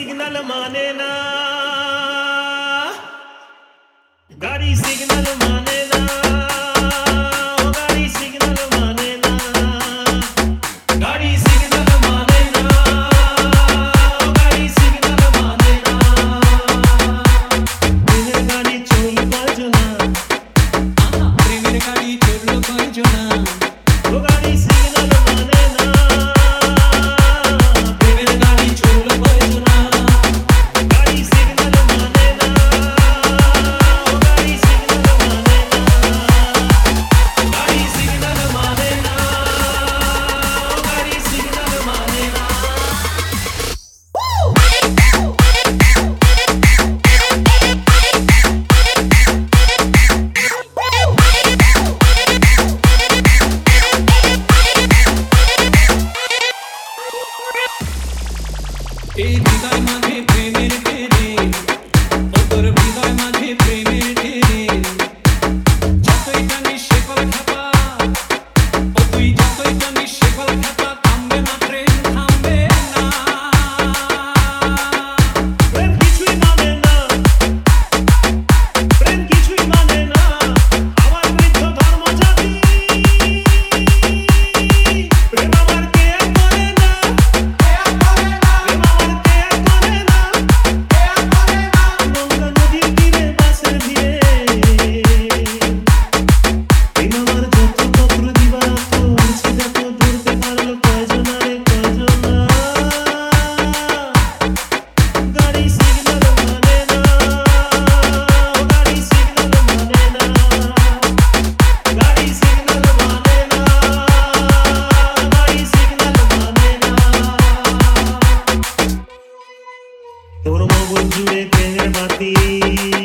Signal माने ना, गाड़ी सिग्नल माने ना, ओ गाड़ी सिग्नल माने ना, गाड़ी सिग्नल माने ना, ओ गाड़ी सिग्नल माने ना, प्रेमेर गाड़ी चललो कयजना, प्रेमेर गाड़ी चललो कयजना, ओ गाड़ी सिग्नल माने ना, प्रेमेर गाड़ी चललो कयजना, गाड़ी सिग्नल माने ना, ओ गाड़ी सिग्नल माने ना, गाड़ी सिग्नल माने ना, ओ गाड़ी सिग्नल माने ना। এই হৃদয় মাঝে প্রেমের ঢেরে, ও তোর হৃদয় মাঝে প্রেমের ঢেরে, যতই টানিস শেকল খাপা, ও তুই যতই টানিস শেকল খাপা, থামবে না ট্রেন, থামবে না। প্রেম কিছুই মানে না, প্রেম কিছুই মানে না, আমার বৃদ্ধ ধর্ম জাতি, প্রেম আমার কেয়ার করে না, প্রেম আমার কেয়ার করে না, গঙ্গা নদীর তীরে বাসের ভিড়ে, প্রেম আমার যত পত্র দিবারাত, সে যত ধরতে পারলো কয়জনা রে কয়জনা, গাড়ি সিগন্যাল মানে না, ও গাড়ি সিগন্যাল মানে না, গাড়ি সিগন্যাল মানে না, গাড়ি সিগন্যাল মানে না। তোর মগজ জুড়ে প্রেমের বাতি